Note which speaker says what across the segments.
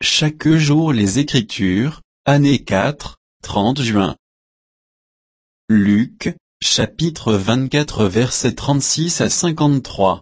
Speaker 1: chaque jour les Écritures, année 4, 30 juin. Luc, chapitre 24 versets 36 à 53.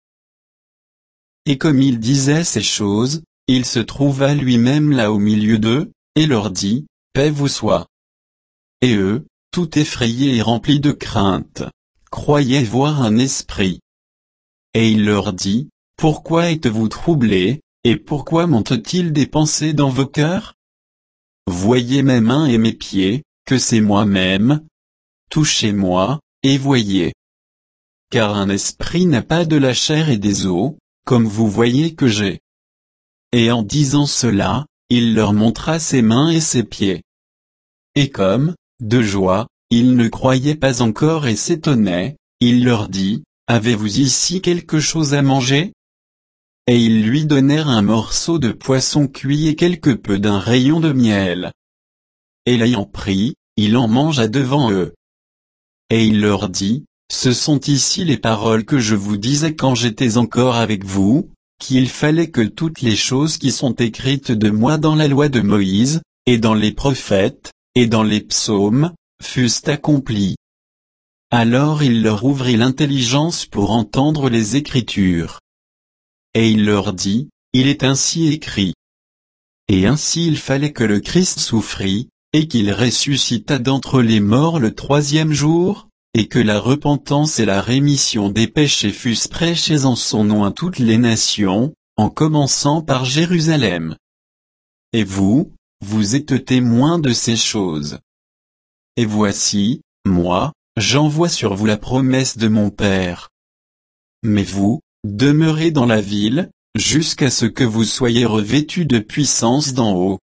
Speaker 1: Et comme il disait ces choses, il se trouva lui-même là au milieu d'eux, et leur dit, paix vous soit. Et eux, tout effrayés et remplis de crainte, croyaient voir un esprit. Et il leur dit, pourquoi êtes-vous troublés, et pourquoi montent-ils des pensées dans vos cœurs? Voyez mes mains et mes pieds, que c'est moi-même. Touchez-moi, et voyez. Car un esprit n'a pas de la chair et des os, comme vous voyez que j'ai. Et en disant cela, il leur montra ses mains et ses pieds. Et comme, de joie, ils ne croyaient pas encore et s'étonnaient, il leur dit, avez-vous ici quelque chose à manger? Et ils lui donnèrent un morceau de poisson cuit et quelque peu d'un rayon de miel. Et l'ayant pris, il en mangea devant eux. Et il leur dit, ce sont ici les paroles que je vous disais quand j'étais encore avec vous, qu'il fallait que toutes les choses qui sont écrites de moi dans la loi de Moïse, et dans les prophètes, et dans les psaumes, fussent accomplies. Alors il leur ouvrit l'intelligence pour entendre les Écritures. Et il leur dit, il est ainsi écrit. Et ainsi il fallait que le Christ souffrit, et qu'il ressuscitât d'entre les morts le troisième jour, et que la repentance et la rémission des péchés fussent prêchées en son nom à toutes les nations, en commençant par Jérusalem. Et vous, vous êtes témoins de ces choses. Et voici, moi, j'envoie sur vous la promesse de mon Père. Mais vous, demeurez dans la ville, jusqu'à ce que vous soyez revêtus de puissance d'en haut.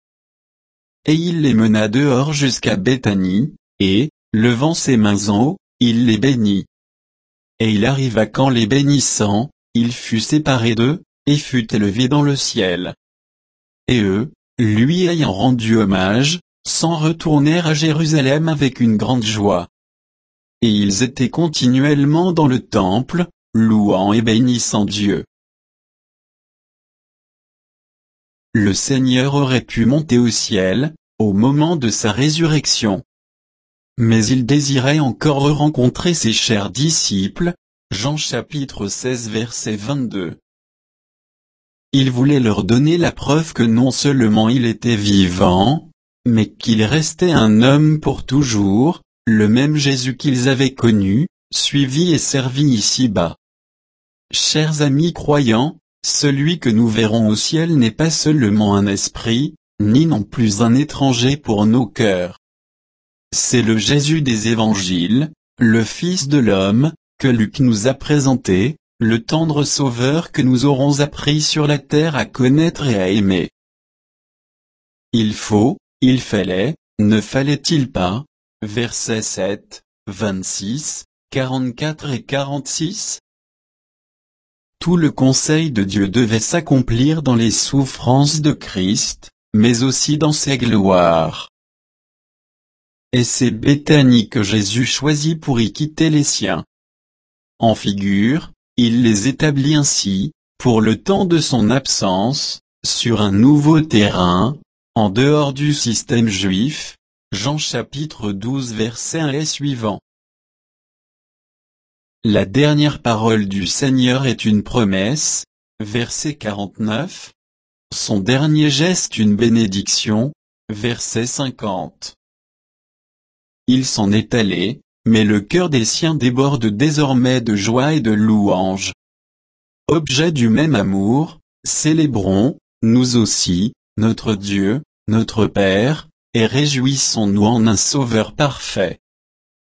Speaker 1: Et il les mena dehors jusqu'à Béthanie, et, levant ses mains en haut, il les bénit. Et il arriva qu'en les bénissant, il fut séparé d'eux, et fut élevé dans le ciel. Et eux, lui ayant rendu hommage, s'en retournèrent à Jérusalem avec une grande joie. Et ils étaient continuellement dans le temple, louant et bénissant Dieu. Le Seigneur aurait pu monter au ciel, au moment de sa résurrection. Mais il désirait encore rencontrer ses chers disciples, Jean chapitre 16 verset 22. Il voulait leur donner la preuve que non seulement il était vivant, mais qu'il restait un homme pour toujours, le même Jésus qu'ils avaient connu, suivi et servi ici-bas. Chers amis croyants, celui que nous verrons au ciel n'est pas seulement un esprit, ni non plus un étranger pour nos cœurs. C'est le Jésus des évangiles, le Fils de l'homme, que Luc nous a présenté, le tendre Sauveur que nous aurons appris sur la terre à connaître et à aimer. Il fallait, ne fallait-il pas, versets 7, 26, 44 et 46. Tout le conseil de Dieu devait s'accomplir dans les souffrances de Christ, mais aussi dans ses gloires. Et c'est Béthanie que Jésus choisit pour y quitter les siens. En figure, il les établit ainsi, pour le temps de son absence, sur un nouveau terrain, en dehors du système juif, Jean chapitre 12 verset 1 et suivant. La dernière parole du Seigneur est une promesse, verset 49. Son dernier geste une bénédiction, verset 50. Il s'en est allé, mais le cœur des siens déborde désormais de joie et de louange. Objet du même amour, célébrons, nous aussi, notre Dieu, notre Père, et réjouissons-nous en un Sauveur parfait.